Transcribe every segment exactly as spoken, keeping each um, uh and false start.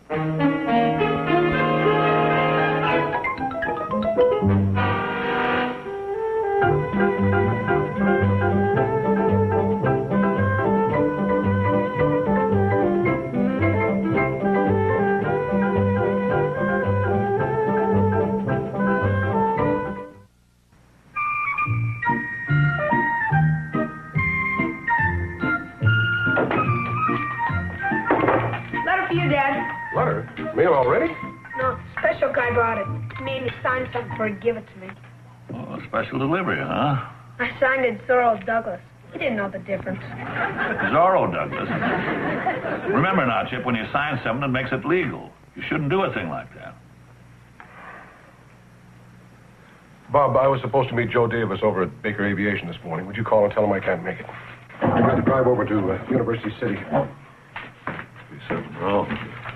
Or give it to me. Oh, a special delivery, huh? I signed it Zorro Douglas. He didn't know the difference. Zorro Douglas? Remember now, Chip, when you sign something, it makes it legal. You shouldn't do a thing like that. Bob, I was supposed to meet Joe Davis over at Baker Aviation this morning. Would you call and tell him I can't make it? I got to drive over to uh, University City. Oh.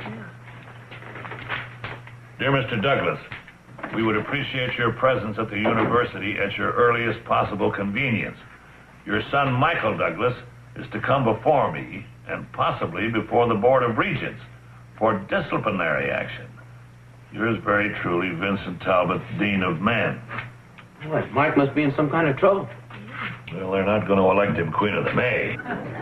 Dear Mister Douglas, we would appreciate your presence at the university at your earliest possible convenience. Your son, Michael Douglas, is to come before me, and possibly before the Board of Regents, for disciplinary action. Yours very truly, Vincent Talbot, Dean of Men. What, Mike must be in some kind of trouble. Well, they're not going to elect him Queen of the May.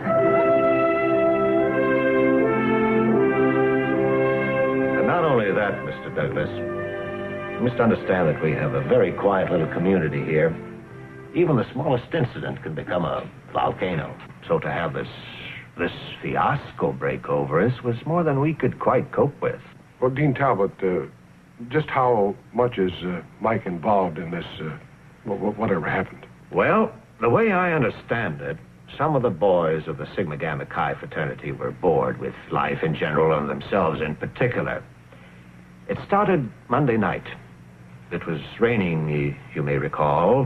And not only that, Mister Douglas, you must understand that we have a very quiet little community here. Even the smallest incident can become a volcano. So to have this this fiasco break over us was more than we could quite cope with. Well, Dean Talbot, uh, just how much is uh, Mike involved in this, uh, whatever happened? Well, the way I understand it, some of the boys of the Sigma Gamma Chi fraternity were bored with life in general and themselves in particular. It started Monday night. It was raining, you, you may recall.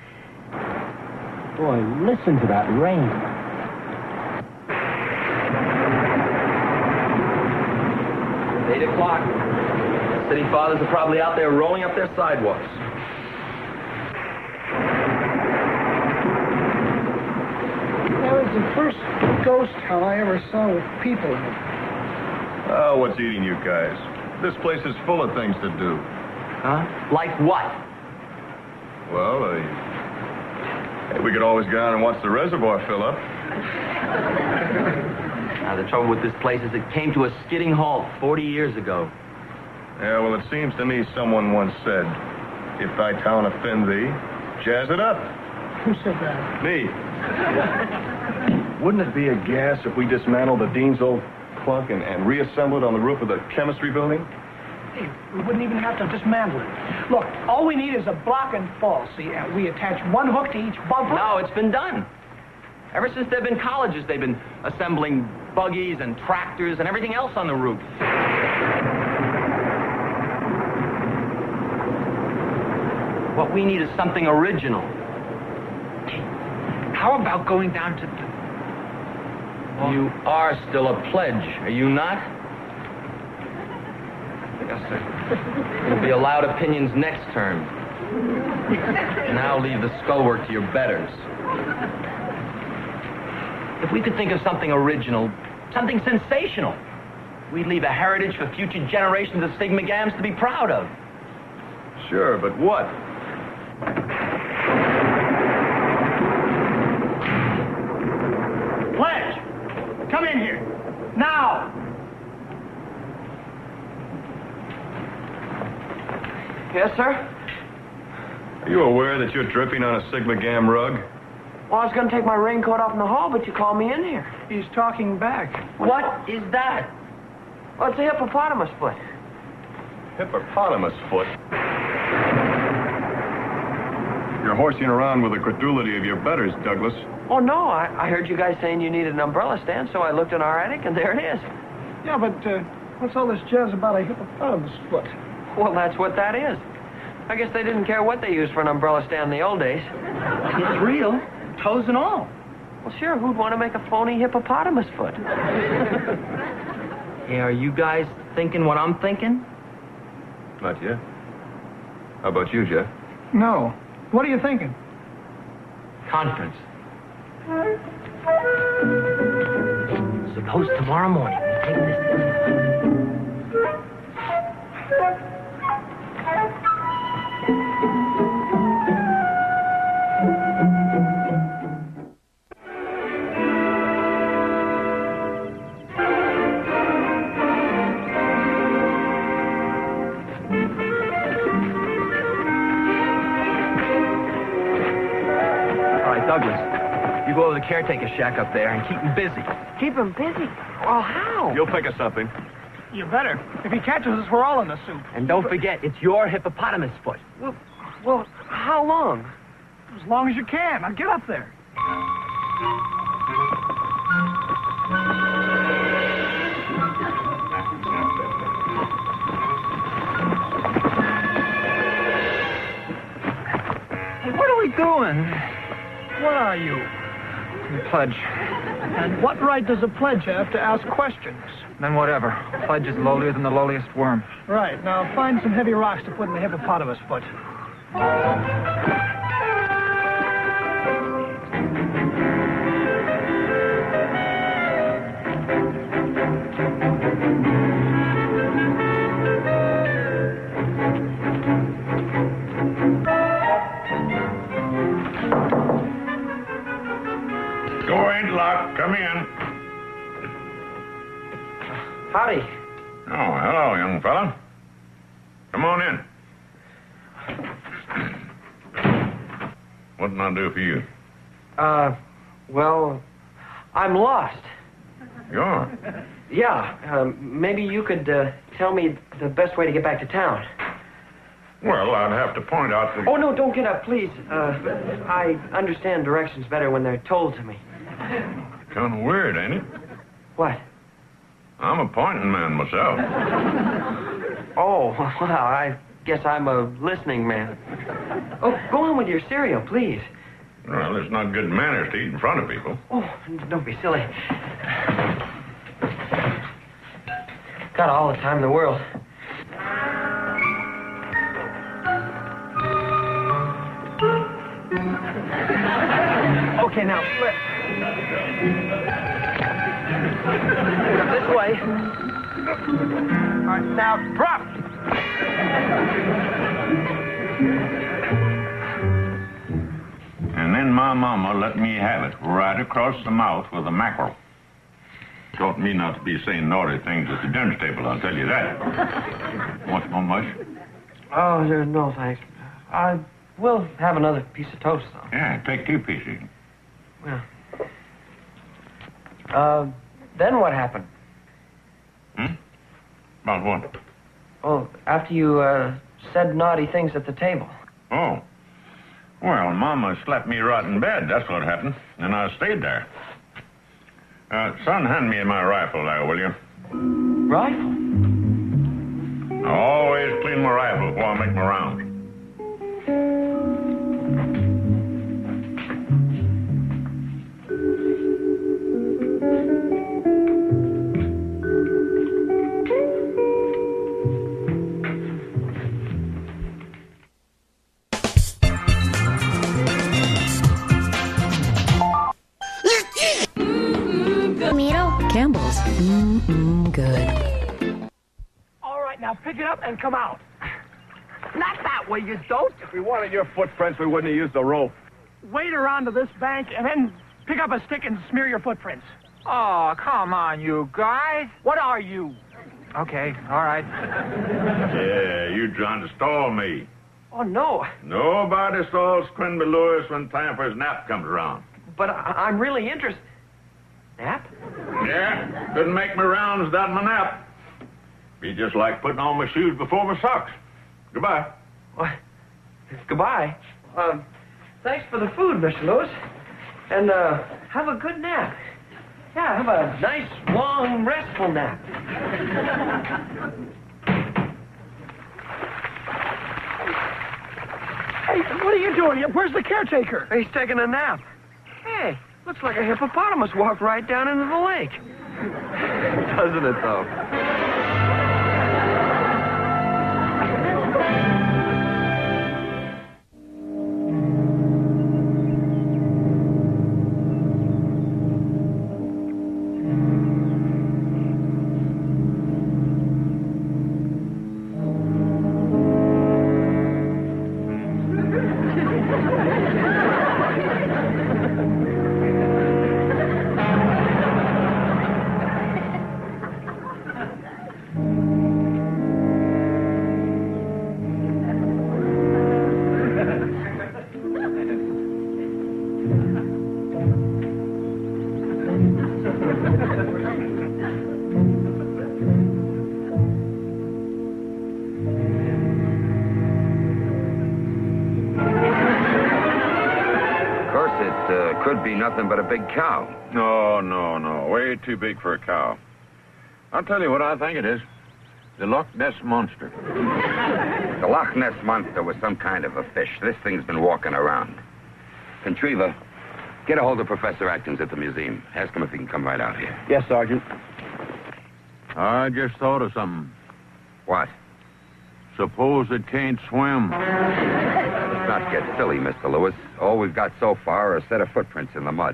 Boy, listen to that rain. It's eight o'clock. City fathers are probably out there rolling up their sidewalks. That was the first ghost town I ever saw with people in it. Oh, what's eating you guys? This place is full of things to do. Huh? Like what? Well, uh, hey, we could always go down and watch the reservoir fill up. Now, the trouble with this place is it came to a skidding halt forty years ago. Yeah, well, it seems to me someone once said, if thy town offend thee, jazz it up. Who said that? Me. Wouldn't it be a gas if we dismantled the Dean's old clunk and, and reassemble it on the roof of the chemistry building? Hey, we wouldn't even have to dismantle it. Look, all we need is a block and fall, see? And we attach one hook to each bumper. No, it's been done. Ever since there have been colleges, they've been assembling buggies and tractors and everything else on the roof. What we need is something original. How about going down to the... Well, you are still a pledge, are you not? Yes, sir. You'll be allowed opinions next term. Now leave the skull work to your betters. If we could think of something original, something sensational, we'd leave a heritage for future generations of Sigma Gams to be proud of. Sure, but what? Pledge! Come in here. Now! Yes, sir? Are you aware that you're dripping on a Sigma Gam rug? Well, I was going to take my raincoat off in the hall, but you called me in here. He's talking back. What is that? Well, it's a hippopotamus foot. Hippopotamus foot? You're horsing around with the credulity of your betters, Douglas. Oh, no, I, I heard you guys saying you needed an umbrella stand, so I looked in our attic, and there it is. Yeah, but uh, what's all this jazz about a hippopotamus foot? Well, that's what that is. I guess they didn't care what they used for an umbrella stand in the old days. It's real. Toes and all. Well, sure, who'd want to make a phony hippopotamus foot? Hey, are you guys thinking what I'm thinking? Not yet. How about you, Jeff? No. What are you thinking? Conference. Suppose tomorrow morning we take this thing. All right, Douglas, you go over to the caretaker's shack up there and keep him busy. Keep him busy? Well, how? You'll pick us something. You better. If he catches us, we're all in the soup. And don't forget, it's your hippopotamus foot. Well, well, how long? As long as you can. Now get up there. Hey, what are we doing? What are you? The pledge. And what right does a pledge have to ask questions? Then whatever. Pledge is lowlier than the lowliest worm. Right. Now find some heavy rocks to put in the hippopotamus foot. Door ain't locked. Come in. Howdy. Oh, hello, young fella. Come on in. What can I do for you? Uh, well, I'm lost. You are? Yeah, um, maybe you could uh, tell me the best way to get back to town. Well, I'd have to point out the... Oh, no, don't get up, please. Uh, I understand directions better when they're told to me. Kind of weird, ain't it? What? I'm a pointing man myself. Oh, well, I guess I'm a listening man. Oh, go on with your cereal, please. Well, it's not good manners to eat in front of people. Oh, don't be silly. Got all the time in the world. Okay, now flip. This way. All right, now drop. And then my mama let me have it right across the mouth with a mackerel. Taught me not to be saying naughty things at the dinner table, I'll tell you that. Want some much? Oh, there- no, thanks. I will have another piece of toast, though. Yeah, take two pieces. Well. Uh, then what happened? Hmm? About what? Oh, after you, uh, said naughty things at the table. Oh. Well, Mama slapped me right in bed. That's what happened. And I stayed there. Uh, son, hand me my rifle there, will you? Rifle? I always clean my rifle before I make my rounds. Campbell's. Mmm, good. All right, now pick it up and come out. Not that way, you don't. If we wanted your footprints, we wouldn't have used the rope. Wade around to this bank and then pick up a stick and smear your footprints. Oh, come on, you guys. What are you? Okay, all right. Yeah, you trying to stall me. Oh, no. Nobody stalls Quinby Lewis when time for his nap comes around. But I- I'm really interested. Nap? Yeah, couldn't make me rounds without my nap. Be just like putting on my shoes before my socks. Goodbye. What? Goodbye. Um, thanks for the food, Mister Lewis. And, uh, have a good nap. Yeah, have a nice, long, restful nap. Hey, what are you doing? Where's the caretaker? He's taking a nap. Hey, looks like a hippopotamus walked right down into the lake. Doesn't it, though? nothing but a big cow. No, no, no. Way too big for a cow. I'll tell you what I think it is. The Loch Ness Monster. The Loch Ness Monster was some kind of a fish. This thing's been walking around. Contriva, get a hold of Professor Atkins at the museum. Ask him if he can come right out here. Yes, Sergeant. I just thought of something. What? Suppose it can't swim. Let's not get silly, Mister Lewis. All we've got so far are a set of footprints in the mud.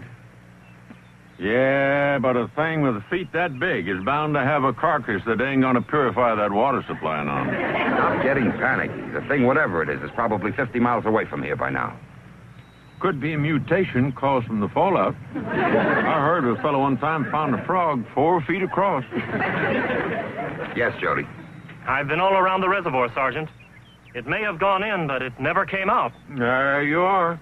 Yeah, but a thing with feet that big is bound to have a carcass that ain't gonna purify that water supply none. Stop getting panicky. The thing, whatever it is, is probably fifty miles away from here by now. Could be a mutation caused from the fallout. I heard a fellow one time found a frog four feet across. Yes, Jody. I've been all around the reservoir, Sergeant. It may have gone in, but it never came out. There you are.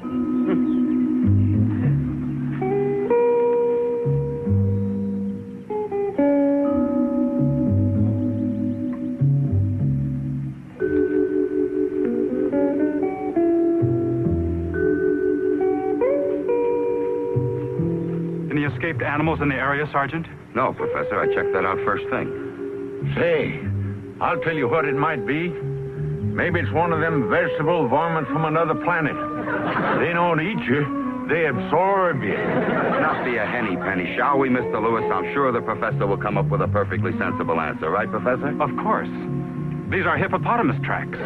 Any escaped animals in the area, Sergeant? No, Professor. I checked that out first thing. Say, I'll tell you what it might be. Maybe it's one of them vegetable varmints from another planet. They don't eat you, they absorb you. Not be a henny penny, shall we, Mister Lewis? I'm sure the professor will come up with a perfectly sensible answer, right, Professor? Of course. These are hippopotamus tracks.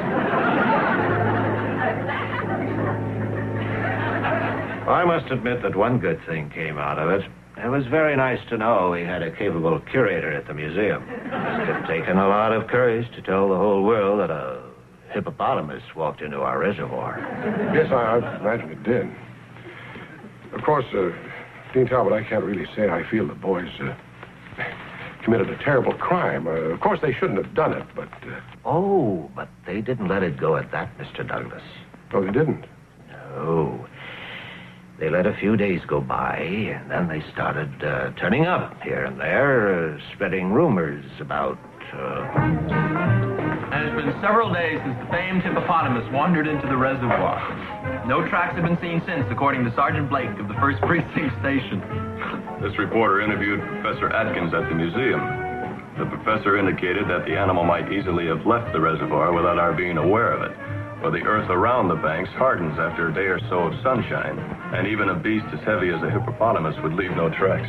I must admit that one good thing came out of it. It was very nice to know we had a capable curator at the museum. It must have taken a lot of courage to tell the whole world that a hippopotamus walked into our reservoir. Yes, I, I imagine it did. Of course, uh, Dean Talbot, I can't really say I feel the boys uh, committed a terrible crime. Uh, of course, they shouldn't have done it, but... Uh... Oh, but they didn't let it go at that, Mister Douglas. Oh, they didn't? No. They let a few days go by, and then they started uh, turning up here and there, uh, spreading rumors about... Uh... And it's been several days since the famed hippopotamus wandered into the reservoir. No tracks have been seen since, according to Sergeant Blake of the first Precinct Station. This reporter interviewed Professor Atkins at the museum. The professor indicated that the animal might easily have left the reservoir without our being aware of it. For the earth around the banks hardens after a day or so of sunshine, and even a beast as heavy as a hippopotamus would leave no tracks.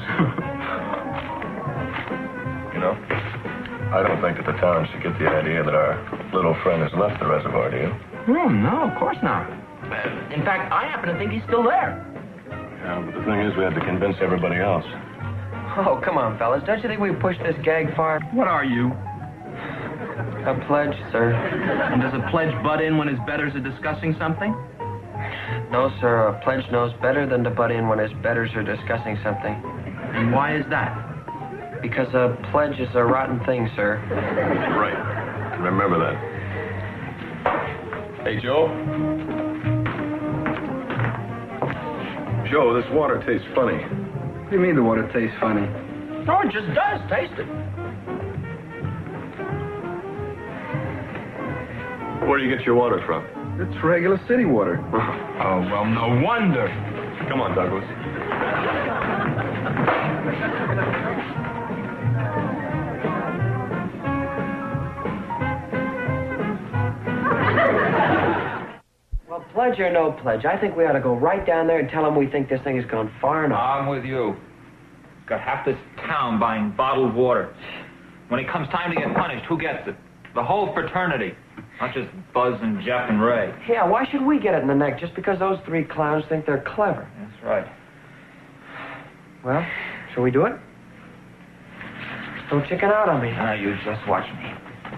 You know, I don't think that the town should get the idea that our little friend has left the reservoir, do you? Oh, no, of course not. In fact, I happen to think he's still there. Yeah, but the thing is, we have to convince everybody else. Oh, come on, fellas. Don't you think we pushed this gag far? What are you? A pledge, sir. And does a pledge butt in when his betters are discussing something? No, sir. A pledge knows better than to butt in when his betters are discussing something. And why is that? Because a pledge is a rotten thing, sir. Right. Remember that. Hey, Joe. Joe, this water tastes funny. What do you mean the water tastes funny? No, it just does. Taste it. Where do you get your water from? It's regular city water. Oh, well, no wonder. Come on, Douglas. Well, pledge or no pledge, I think we ought to go right down there and tell him we think this thing has gone far enough. I'm with you. Got half this town buying bottled water. When it comes time to get punished, who gets it? The whole fraternity. Not just Buzz and Jeff and Ray. Yeah, why should we get it in the neck just because those three clowns think they're clever? That's right. Well, shall we do it? Don't chicken out on me. Now, you just watch me.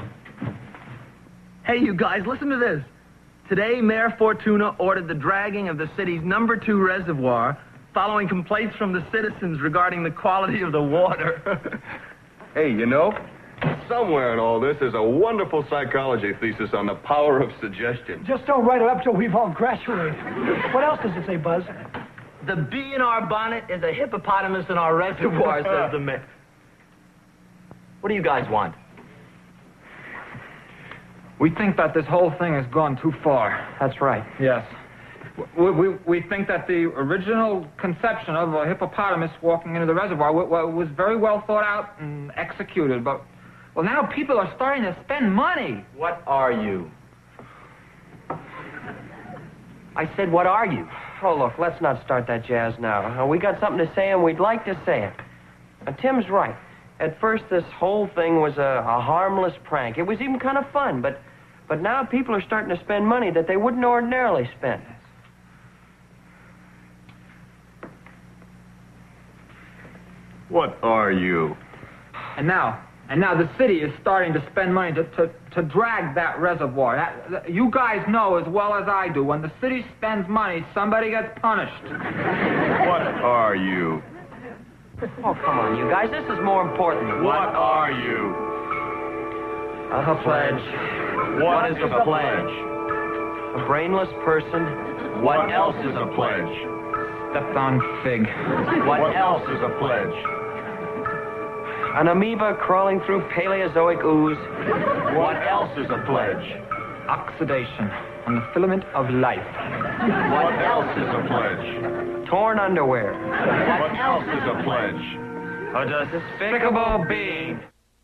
Hey, you guys, listen to this. Today, Mayor Fortuna ordered the dragging of the city's number two reservoir following complaints from the citizens regarding the quality of the water. Hey, you know, somewhere in all this is a wonderful psychology thesis on the power of suggestion. Just don't write it up till we've all graduated. What else does it say, Buzz? The bee in our bonnet is a hippopotamus in our reservoir, says the mayor. What do you guys want? We think that this whole thing has gone too far. That's right. Yes. We, we, we think that the original conception of a hippopotamus walking into the reservoir w- w- was very well thought out and executed, but, well, now people are starting to spend money. What are you? I said, what are you? Oh, look, let's not start that jazz now. Uh, we got something to say, and we'd like to say it. Uh, Tim's right. At first, this whole thing was a, a harmless prank. It was even kind of fun, but, but now people are starting to spend money that they wouldn't ordinarily spend. What are you? And now, and now the city is starting to spend money to, to, to drag that reservoir. That, that- you guys know as well as I do, when the city spends money, somebody gets punished. What are you? Oh, come on, you guys. This is more important. What are you? A pledge. What is a pledge? A brainless person. What else is a pledge? Stepped on fig. What else is a pledge? An amoeba crawling through Paleozoic ooze. What else is a pledge? Oxidation on the filament of life. What else is a pledge? Torn underwear. What else is a pledge? A despicable being.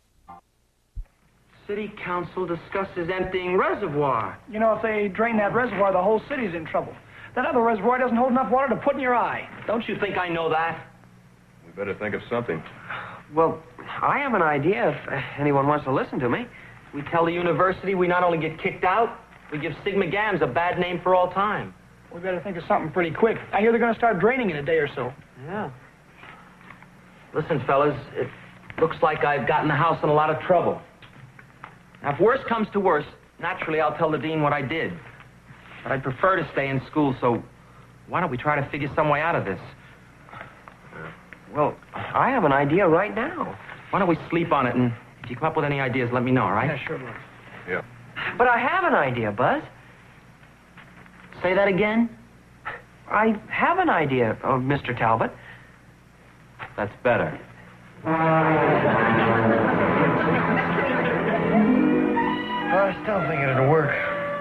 City council discusses emptying reservoir. You know, if they drain that reservoir, the whole city's in trouble. That other reservoir doesn't hold enough water to put in your eye. Don't you think I know that? We better think of something. Well, I have an idea if uh, anyone wants to listen to me. We tell the university we not only get kicked out, we give Sigma Gams a bad name for all time. We better think of something pretty quick. I hear they're going to start draining in a day or so. Yeah. Listen, fellas, it looks like I've gotten the house in a lot of trouble. Now, if worse comes to worse, naturally I'll tell the dean what I did. But I'd prefer to stay in school, so why don't we try to figure some way out of this? Well, I have an idea right now. Why don't we sleep on it, and if you come up with any ideas, let me know, all right? Yeah, sure, Lou. Yeah. But I have an idea, Buzz. Say that again? I have an idea, oh, Mister Talbot. That's better. I still think it'll work.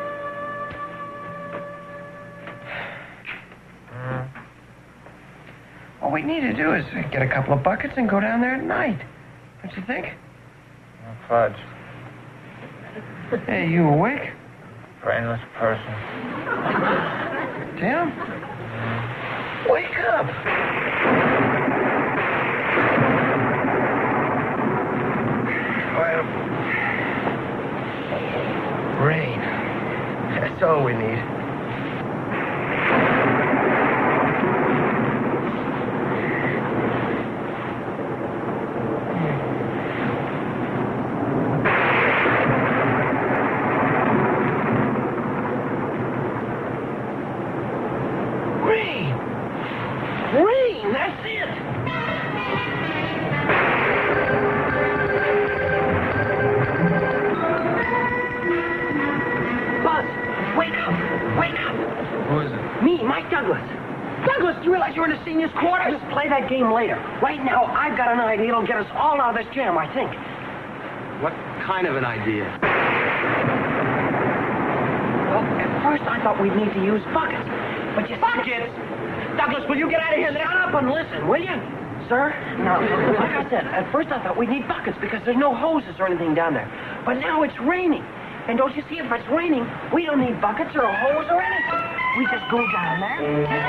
All we need to do is get a couple of buckets and go down there at night. Don't you think? Fudge. Hey, you awake? Brainless person. Tim? Wake up. Well, rain. That's all we need. Rain! Rain! That's it! Buzz, wake up! Wake up! Who is it? Me, Mike Douglas. Douglas, do you realize you're in the seniors' quarters? Let's play that game later. Right now, I've got an idea that'll get us all out of this jam, I think. What kind of an idea? Well, at first I thought we'd need to use buckets. But you buckets? Douglas, will you get out of here? Shut up and listen, will you? Sir? Now, like I said, at first I thought we'd need buckets because there's no hoses or anything down there. But now it's raining. And don't you see, if it's raining, we don't need buckets or a hose or anything. We just go down there.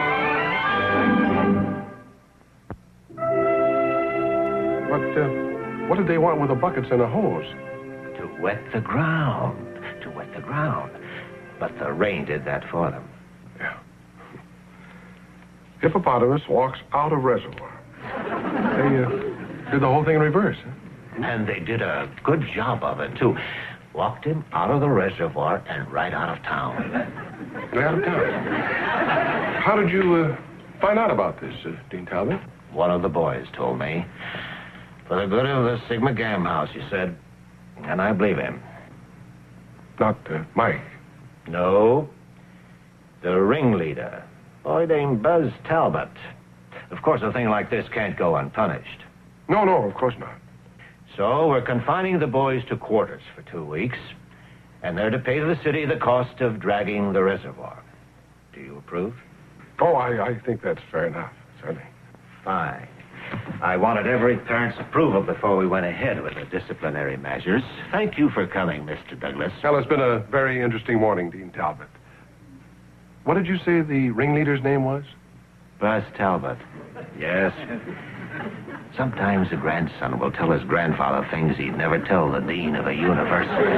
What, uh, what did they want with the buckets and a hose? To wet the ground. To wet the ground. But the rain did that for them. Yeah. Hippopotamus walks out of reservoir. They uh, did the whole thing in reverse. Huh? And they did a good job of it, too. Walked him out of the reservoir and right out of town. Right out of town. How did you uh, find out about this, uh, Dean Talbot? One of the boys told me. For the good of the Sigma Gam house, he said. And I believe him. Not uh, Mike. No. The ringleader. A boy named Buzz Talbot. Of course, a thing like this can't go unpunished. No, no, of course not. So we're confining the boys to quarters for two weeks, and they're to pay the city the cost of dragging the reservoir. Do you approve? Oh, I, I think that's fair enough, certainly. Fine. I wanted every parent's approval before we went ahead with the disciplinary measures. Thank you for coming, Mister Douglas. Well, it's been a very interesting morning, Dean Talbot. What did you say the ringleader's name was? Buzz Talbot. Yes. Sometimes a grandson will tell his grandfather things he'd never tell the dean of a university.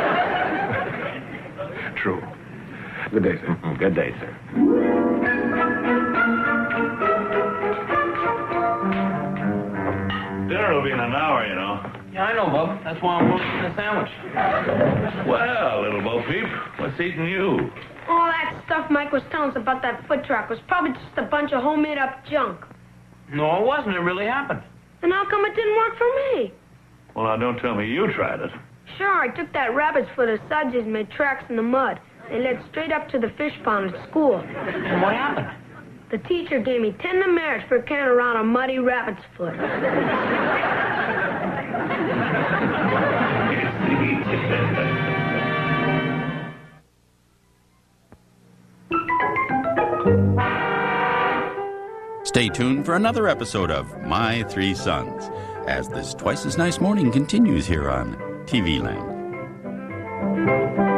True. Good day, sir. Good day, sir. Dinner will be in an hour, you know. Yeah, I know, Bub. That's why I'm roasting a sandwich. Well, little Bo Peep, what's eating you? All that stuff Mike was telling us about that foot truck was probably just a bunch of homemade-up junk. No, it wasn't. It really happened. And how come it didn't work for me? Well, now, don't tell me you tried it. Sure, I took that rabbit's foot of suds and made tracks in the mud. They led straight up to the fish pond at school. And what happened? The teacher gave me ten demerits for carrying around a muddy rabbit's foot. Stay tuned for another episode of My Three Sons, as this twice as nice morning continues here on T V Land.